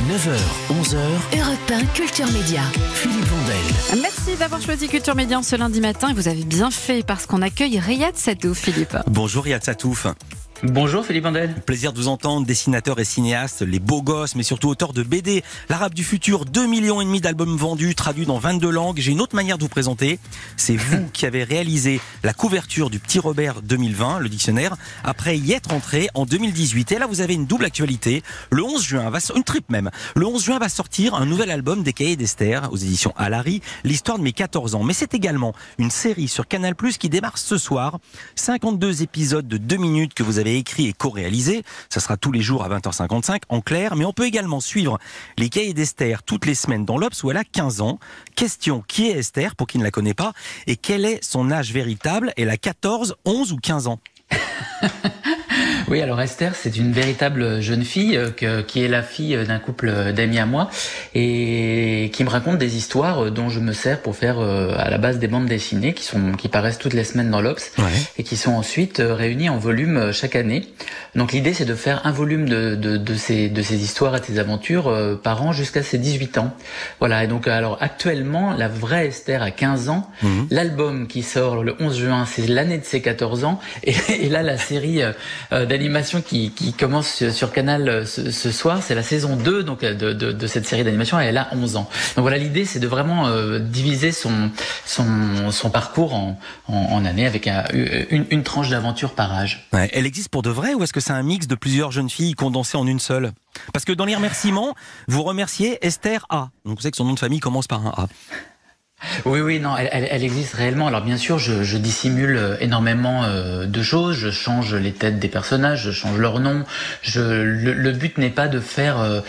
9h, 11h, Europe 1 Culture Média. Philippe Vandel. Merci d'avoir choisi Culture Média ce lundi matin. Vous avez bien fait parce qu'on accueille Riyad Satouf, Philippe. Bonjour Riyad Satouf. Bonjour Philippe Vandel. Plaisir de vous entendre, dessinateur et cinéaste, les beaux gosses, mais surtout auteur de BD. L'Arabe du futur, 2,5 millions d'albums vendus, traduits dans 22 langues. J'ai une autre manière de vous présenter. C'est vous qui avez réalisé la couverture du Petit Robert 2020, le dictionnaire, après y être entré en 2018. Et là, vous avez une double actualité. Le 11 juin, une triple même. Le 11 juin va sortir un nouvel album des Cahiers d'Esther aux éditions Alary, l'histoire de mes 14 ans. Mais c'est également une série sur Canal+ qui démarre ce soir. 52 épisodes de 2 minutes que vous avez écrit et co-réalisé. Ça sera tous les jours à 20h55 en clair, mais on peut également suivre les Cahiers d'Esther toutes les semaines dans l'Obs où elle a 15 ans. Question, qui est Esther pour qui ne la connaît pas et quel est son âge véritable? Elle a 14, 11 ou 15 ans? Oui, alors Esther, c'est une véritable jeune fille qui est la fille d'un couple d'amis à moi et qui me raconte des histoires dont je me sers pour faire à la base des bandes dessinées qui paraissent toutes les semaines dans l'Obs et qui sont ensuite réunies en volume chaque année. Donc l'idée, c'est de faire un volume de ces histoires et de ces aventures par an jusqu'à ses 18 ans. Voilà, et donc alors actuellement, la vraie Esther a 15 ans. L'album qui sort le 11 juin, c'est l'année de ses 14 ans. Et là, la série d'animation qui commence sur Canal ce soir, c'est la saison 2 donc de cette série d'animation, et elle a 11 ans. Donc voilà, l'idée, c'est de vraiment diviser son parcours en années avec une tranche d'aventure par âge. Ouais, elle existe pour de vrai ou est-ce que c'est un mix de plusieurs jeunes filles condensées en une seule? Parce que dans les remerciements, vous remerciez Esther A. Donc vous savez que son nom de famille commence par un A. Oui, non, elle existe réellement. Alors bien sûr, je dissimule énormément de choses. Je change les têtes des personnages, je change leurs noms. Le but n'est pas de faire,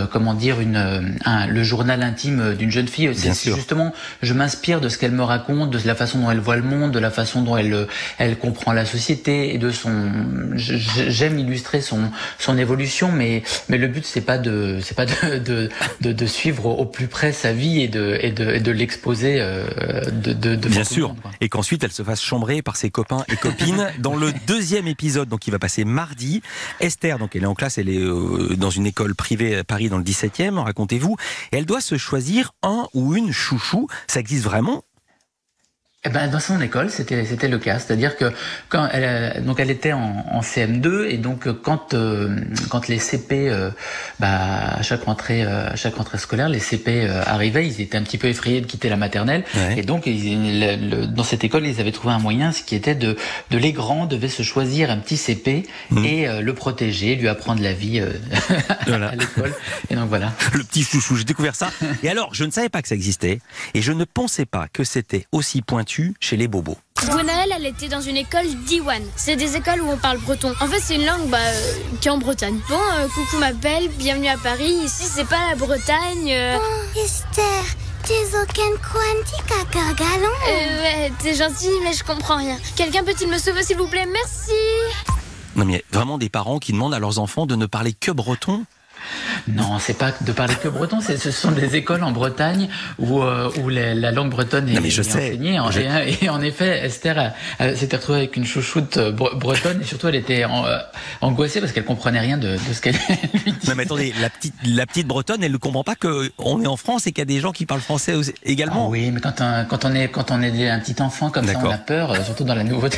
le journal intime d'une jeune fille. C'est justement, je m'inspire de ce qu'elle me raconte, de la façon dont elle voit le monde, de la façon dont elle comprend la société et de j'aime illustrer son évolution, mais le but c'est pas de suivre au plus près sa vie et de l'exposer. Bien sûr, et qu'ensuite elle se fasse chambrer par ses copains et copines. Dans le deuxième épisode, donc qui va passer mardi, Esther, donc elle est en classe, elle est dans une école privée à Paris dans le 17e, racontez-vous, et elle doit se choisir un ou une chouchou. Ça existe vraiment? Dans son école, c'était le cas, c'est-à-dire que quand elle était en CM2 et donc quand les CP à chaque rentrée scolaire, les CP arrivaient, ils étaient un petit peu effrayés de quitter la maternelle et donc dans cette école, ils avaient trouvé un moyen, ce qui était de les grands devaient se choisir un petit CP et le protéger, lui apprendre la vie à l'école. Et donc voilà. Le petit chouchou, j'ai découvert ça. Et alors, je ne savais pas que ça existait et je ne pensais pas que c'était aussi pointu chez les bobos. Gwenaëlle, elle était dans une école d'Iwan. C'est des écoles où on parle breton. En fait, c'est une langue qui est en Bretagne. Bon, coucou ma belle, bienvenue à Paris. Ici, c'est pas la Bretagne. Oh, Esther, t'es aucun quanti cacagalon. Ouais, t'es gentil, mais je comprends rien. Quelqu'un peut-il me sauver, s'il vous plaît? Merci. Non, mais il y a vraiment des parents qui demandent à leurs enfants de ne parler que breton? Non, c'est pas de parler que breton, ce sont des écoles en Bretagne où la langue bretonne est enseignée. Et en effet, Esther s'était retrouvée avec une chouchoute bretonne et surtout elle était angoissée parce qu'elle comprenait rien de ce qu'elle lui disait. Non mais attendez, la petite bretonne, elle ne comprend pas qu'on est en France et qu'il y a des gens qui parlent français également. Ah oui, mais quand on est un petit enfant comme ça, on a peur, surtout dans la nouveauté.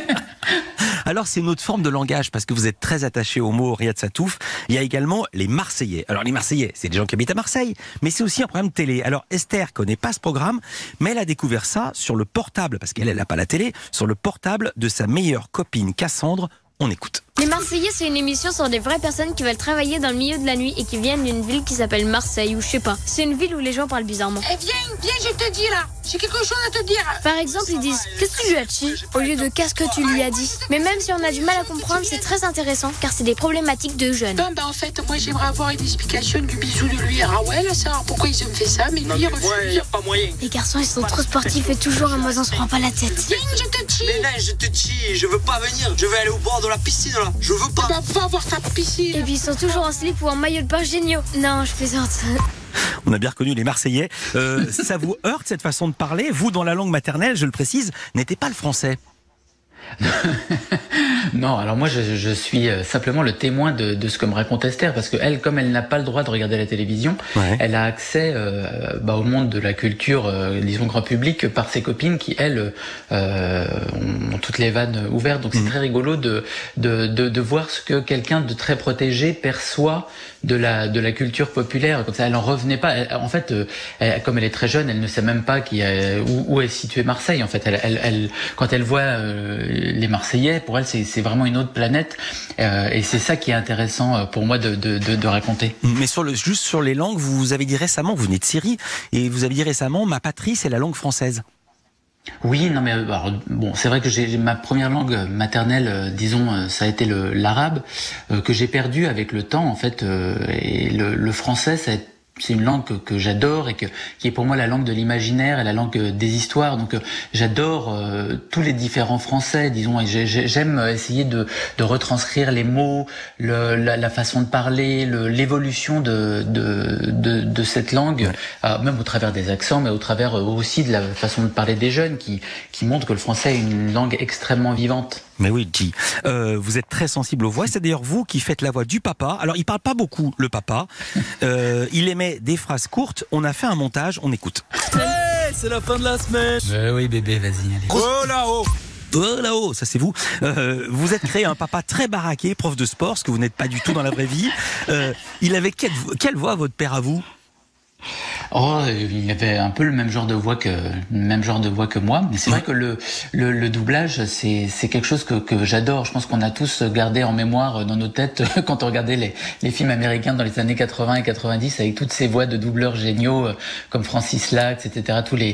Alors c'est une autre forme de langage parce que vous êtes très attaché au mot Riyad Satouf. Il y a également les Marseillais. Alors les Marseillais, c'est des gens qui habitent à Marseille, mais c'est aussi un programme télé. Alors Esther connaît pas ce programme, mais elle a découvert ça sur le portable, parce qu'elle n'a pas la télé, sur le portable de sa meilleure copine Cassandre. On écoute. Les Marseillais, c'est une émission sur des vraies personnes qui veulent travailler dans le milieu de la nuit et qui viennent d'une ville qui s'appelle Marseille, ou je sais pas. C'est une ville où les gens parlent bizarrement. Eh viens, je te dis là, j'ai quelque chose à te dire. Par exemple, ils disent « Qu'est-ce que tu lui as dit ?» au lieu de « Qu'est-ce que tu lui as dit ?» Mais même si on a du mal à comprendre, c'est très intéressant car c'est des problématiques de jeunes. Non, en fait, moi j'aimerais avoir une explication du bisou de lui à Rawel, savoir pourquoi ils ont fait ça, mais lui il refuse. Y a pas moyen. Les garçons, ils sont trop sportifs et toujours en mode on se prend pas la tête. Viens, je te dis. Mais là, je te dis, je veux pas venir, je vais aller au bord de la piscine là, je veux pas. Va voir ta piscine. Et puis ils sont toujours en slip ou en maillot de bain géniaux. Non, je plaisante. On a bien reconnu les Marseillais. Ça vous heurte cette façon de parler? Vous, dans la langue maternelle, je le précise, n'était pas le français. Non, alors moi je suis simplement le témoin de ce que me raconte Esther, parce que elle, comme elle n'a pas le droit de regarder la télévision, elle a accès au monde de la culture, disons grand public, par ses copines qui elles ont toutes les vannes ouvertes. Donc c'est très rigolo de voir ce que quelqu'un de très protégé perçoit de la culture populaire. Comme ça, elle en revenait pas. En fait, comme elle est très jeune, elle ne sait même pas où est située Marseille. En fait, elle quand elle voit les Marseillais, pour elle, c'est vraiment une autre planète. Et c'est ça qui est intéressant pour moi de raconter. Mais juste sur les langues, vous avez dit récemment, vous venez de Syrie, et vous avez dit récemment, ma patrie, c'est la langue française. Oui, non mais alors, bon, c'est vrai que j'ai ma première langue maternelle, disons, ça a été l'arabe, que j'ai perdu avec le temps en fait, et le français, c'est une langue que j'adore et qui est pour moi la langue de l'imaginaire et la langue des histoires. Donc j'adore tous les différents français, disons, et j'aime essayer de retranscrire les mots, la façon de parler, l'évolution de cette langue, même au travers des accents, mais au travers aussi de la façon de parler des jeunes qui montre que le français est une langue extrêmement vivante. Mais oui, G. Vous êtes très sensible aux voix. C'est d'ailleurs vous qui faites la voix du papa. Alors, il parle pas beaucoup, le papa. Il émet des phrases courtes. On a fait un montage. On écoute. Hey, c'est la fin de la semaine. Oui, bébé, vas-y. Allez. Oh là-haut. Oh là-haut, ça c'est vous. Vous êtes créé un papa très baraqué, prof de sport, ce que vous n'êtes pas du tout dans la vraie vie. Il avait quelle voix, votre père, à vous ? Oh, il avait un peu le même genre de voix que moi, mais c'est vrai que le doublage c'est quelque chose que j'adore. Je pense qu'on a tous gardé en mémoire dans nos têtes quand on regardait les films américains dans les années 80 et 90 avec toutes ces voix de doubleurs géniaux comme Francis Lax, etc.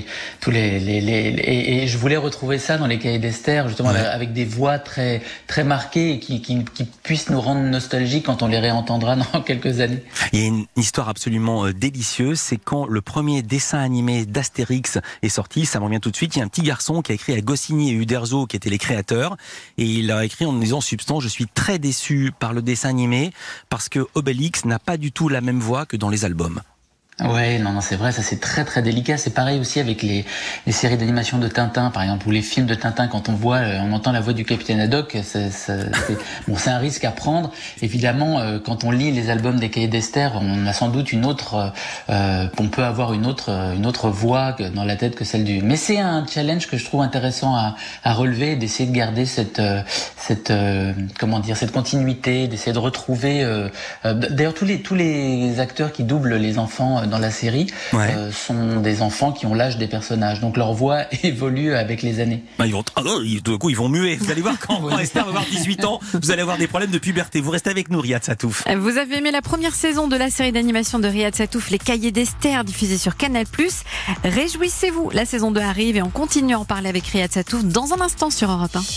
Et je voulais retrouver ça dans les Cahiers d'Esther, justement, avec des voix très très marquées et qui puissent nous rendre nostalgiques quand on les réentendra dans quelques années. Il y a une histoire absolument délicieuse, c'est quand le premier dessin animé d'Astérix est sorti, ça m'en vient tout de suite, il y a un petit garçon qui a écrit à Goscinny et Uderzo qui étaient les créateurs, et il a écrit en disant substance, je suis très déçu par le dessin animé parce que Obélix n'a pas du tout la même voix que dans les albums. Ouais, non, c'est vrai, ça c'est très très délicat. C'est pareil aussi avec les séries d'animation de Tintin, par exemple, ou les films de Tintin. Quand on entend la voix du capitaine Haddock, c'est un risque à prendre. Évidemment, quand on lit les albums des Cahiers d'Esther, on a sans doute on peut avoir une autre voix dans la tête que celle du. Mais c'est un challenge que je trouve intéressant à relever, d'essayer de garder cette continuité, d'essayer de retrouver. D'ailleurs, tous les acteurs qui doublent les enfants dans la série sont des enfants qui ont l'âge des personnages, donc leur voix évolue avec les années. Tout coup ils vont muer, vous allez voir quand Esther va avoir 18 ans, vous allez avoir des problèmes de puberté. Vous restez avec nous, Riyad Satouf. Vous avez aimé la première saison de la série d'animation de Riyad Satouf, Les Cahiers d'Esther, diffusée sur Canal+. Réjouissez-vous, la saison 2 arrive et on continue à en parler avec Riyad Satouf dans un instant sur Europe 1.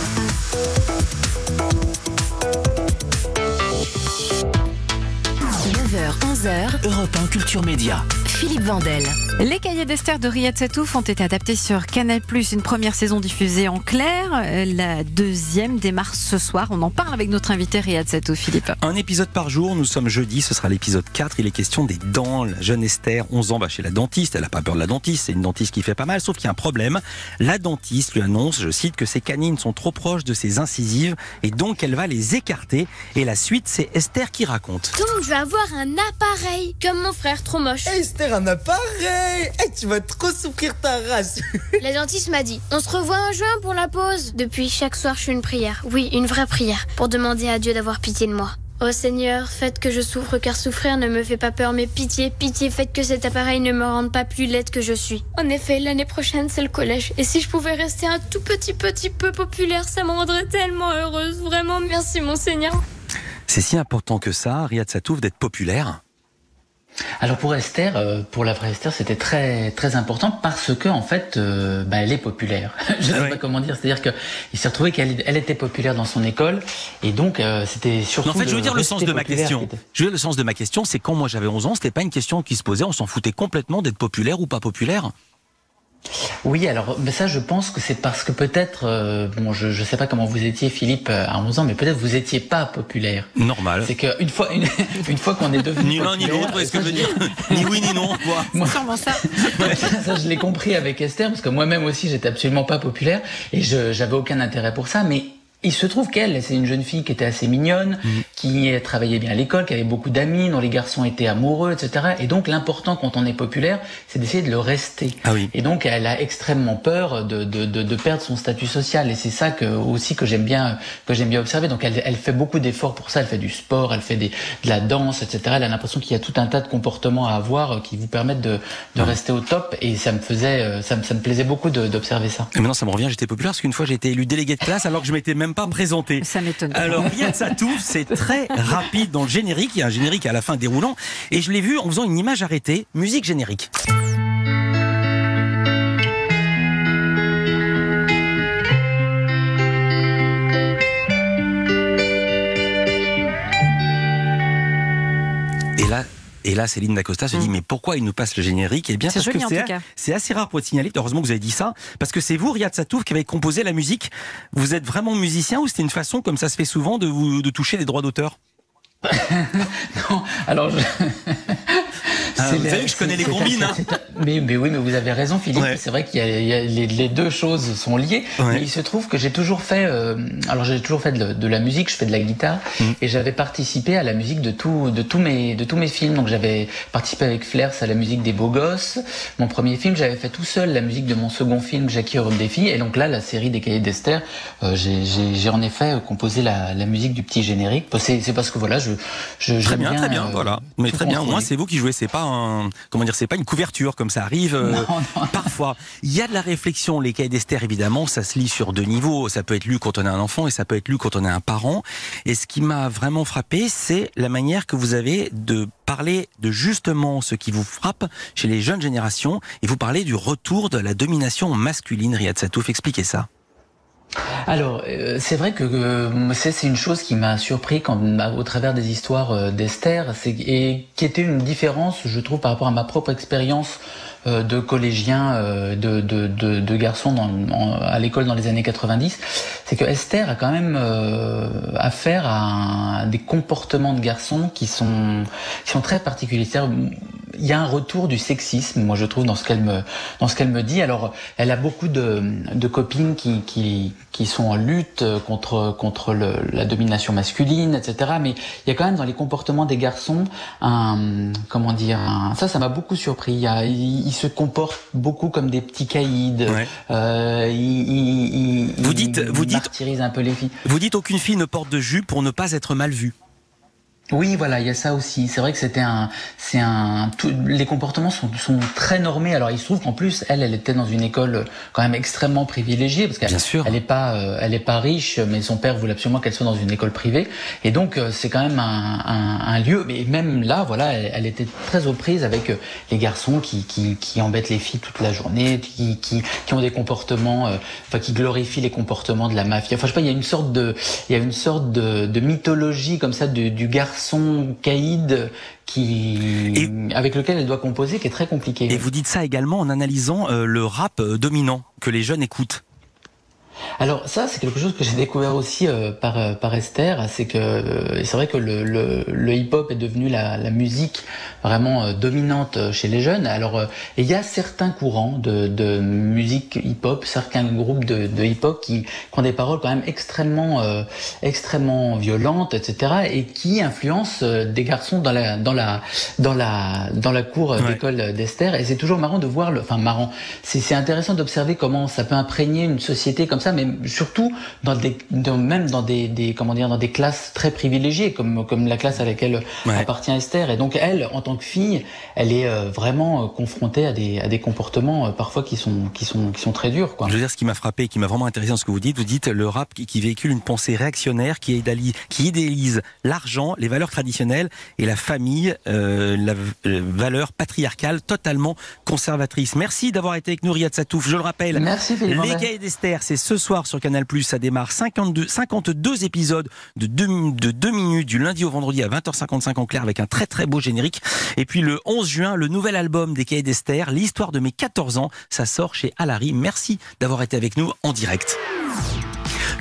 9h-11h, Europe 1 Culture Média. Philippe Vandel. Les Cahiers d'Esther de Riyad Satouf ont été adaptés sur Canal+. Une première saison diffusée en clair. La deuxième démarre ce soir. On en parle avec notre invité Riyad Satouf, Philippe. Un épisode par jour. Nous sommes jeudi. Ce sera l'épisode 4. Il est question des dents. La jeune Esther, 11 ans, va chez la dentiste. Elle n'a pas peur de la dentiste. C'est une dentiste qui fait pas mal. Sauf qu'il y a un problème. La dentiste lui annonce, je cite, que ses canines sont trop proches de ses incisives et donc elle va les écarter. Et la suite, c'est Esther qui raconte. Donc je vais avoir un appareil comme mon frère, trop moche. Hey, Esther, un appareil. Hey, tu vas trop souffrir ta race. La dentiste m'a dit, on se revoit en juin pour la pause. Depuis, chaque soir, je fais une prière. Oui, une vraie prière. Pour demander à Dieu d'avoir pitié de moi. Ô Seigneur, faites que je souffre, car souffrir ne me fait pas peur, mais pitié, faites que cet appareil ne me rende pas plus laide que je suis. En effet, l'année prochaine, c'est le collège. Et si je pouvais rester un tout petit peu populaire, ça me rendrait tellement heureuse. Vraiment, merci mon Seigneur. C'est si important que ça, Riyad Satouf, d'être populaire? Alors pour Esther, pour la vraie Esther, c'était très très important parce que en fait, elle est populaire. Je sais pas comment dire, c'est-à-dire que il s'est retrouvé qu'elle était populaire dans son école et donc c'était surtout. En fait, je veux dire le sens de ma question. Je veux dire le sens de ma question, c'est quand moi j'avais 11 ans, c'était pas une question qui se posait, on s'en foutait complètement d'être populaire ou pas populaire. Oui, alors mais ça je pense que c'est parce que peut-être, je sais pas comment vous étiez Philippe à 11 ans, mais peut-être vous étiez pas populaire. Normal. C'est qu'une fois qu'on est devenu ni l'un ni l'autre, est-ce que je veux dire ni oui ni non, quoi. C'est sûrement ça. Ça je l'ai compris avec Esther, parce que moi-même aussi j'étais absolument pas populaire et j'avais aucun intérêt pour ça, mais Il se trouve qu'elle, c'est une jeune fille qui était assez mignonne, qui travaillait bien à l'école, qui avait beaucoup d'amis, dont les garçons étaient amoureux, etc. Et donc l'important quand on est populaire, c'est d'essayer de le rester. Ah oui. Et donc elle a extrêmement peur de perdre son statut social. Et c'est ça que j'aime bien observer. Donc elle fait beaucoup d'efforts pour ça. Elle fait du sport, elle fait de la danse, etc. Elle a l'impression qu'il y a tout un tas de comportements à avoir qui vous permettent de rester au top. Et ça me plaisait beaucoup d'observer ça. Et maintenant ça me revient, j'étais populaire parce qu'une fois j'ai été élu délégué de classe alors que je m'étais même pas présenté. Ça m'étonne. Alors Riyad Sattouf, c'est très rapide dans le générique, il y a un générique à la fin déroulant et je l'ai vu en faisant une image arrêtée, musique générique. Et là, Céline Dacosta se dit mais pourquoi il nous passe le générique? Eh bien c'est parce joli, que c'est assez rare pour être signalé. Heureusement que vous avez dit ça, parce que c'est vous, Riyad Sattouf, qui avez composé la musique. Vous êtes vraiment musicien ou c'était une façon, comme ça se fait souvent, de toucher les droits d'auteur? Non, alors vous savez que je connais les combines. Mais oui, mais vous avez raison, Philippe. Ouais. C'est vrai qu'il y a les deux choses sont liées. Ouais. Mais il se trouve que j'ai toujours fait, de la musique. Je fais de la guitare et j'avais participé à la musique de tous mes films. Donc j'avais participé avec Flers à la musique des Beaux Gosses. Mon premier film, j'avais fait tout seul la musique de mon second film, Jackie Heureux des filles. Et donc là, la série des Cahiers d'Esther, j'ai en effet composé la musique du petit générique. C'est parce que voilà, très bien, voilà. Mais très bien. Au moins, c'est vous qui jouez. C'est pas c'est pas une couverture comme ça arrive non. Parfois. Il y a de la réflexion. Les Cahiers d'Esther, évidemment, ça se lit sur deux niveaux. Ça peut être lu quand on est un enfant et ça peut être lu quand on est un parent. Et ce qui m'a vraiment frappé, c'est la manière que vous avez de parler de justement ce qui vous frappe chez les jeunes générations. Et vous parlez du retour de la domination masculine. Riyad Sattouf, expliquez ça. Alors, c'est vrai que c'est une chose qui m'a surpris au travers des histoires d'Esther, et qui était une différence, je trouve, par rapport à ma propre expérience de collégien, de garçons à l'école dans les années 90, c'est que Esther a quand même affaire à des comportements de garçons qui sont très particuliers. Il y a un retour du sexisme, moi je trouve, dans ce qu'elle me dit. Alors, elle a beaucoup de copines qui sont en lutte contre la domination masculine, etc. Mais il y a quand même dans les comportements des garçons ça m'a beaucoup surpris. Ils se comportent beaucoup comme des petits caïds. Ouais. Ils martyrisent un peu les filles. Vous dites aucune fille ne porte de jupe pour ne pas être mal vue. Oui, voilà, il y a ça aussi. C'est vrai que les comportements sont très normés. Alors, il se trouve qu'en plus, elle était dans une école quand même extrêmement privilégiée, parce qu'elle est pas riche, mais son père voulait absolument qu'elle soit dans une école privée. Et donc, c'est quand même un lieu. Mais même là, voilà, elle était très aux prises avec les garçons qui embêtent les filles toute la journée, qui ont des comportements, qui glorifient les comportements de la mafia. Enfin, je sais pas, il y a une sorte de mythologie comme ça du garçon caïd avec lequel elle doit composer, qui est très compliqué. Et vous dites ça également en analysant le rap dominant que les jeunes écoutent. Alors ça, c'est quelque chose que j'ai découvert aussi par Esther, c'est vrai que le hip-hop est devenu la musique vraiment dominante chez les jeunes. Alors il y a certains courants de musique hip-hop, certains groupes de hip-hop qui ont des paroles quand même extrêmement violentes, etc. et qui influencent des garçons dans la cour d'école d'Esther. Et c'est toujours marrant de voir c'est intéressant d'observer comment ça peut imprégner une société comme ça, mais surtout dans des classes très privilégiées comme la classe à laquelle appartient Esther. Et donc elle, en tant que fille, elle est vraiment confrontée à des comportements parfois qui sont très durs, quoi. Je veux dire, ce qui m'a frappé, qui m'a vraiment intéressé dans ce que vous dites le rap qui véhicule une pensée réactionnaire, qui idéalise l'argent, les valeurs traditionnelles et la famille, la valeur patriarcale totalement conservatrice. Merci d'avoir été avec nous, Riyad Sattouf. Je le rappelle, merci, Philippe. Les Cahiers d'Esther, c'est ce soir sur Canal+. Ça démarre 52 épisodes de 2 minutes du lundi au vendredi à 20h55 en clair avec un très très beau générique. Et puis le 11 juin, le nouvel album des Cahiers d'Esther, l'histoire de mes 14 ans, ça sort chez Alary. Merci d'avoir été avec nous en direct.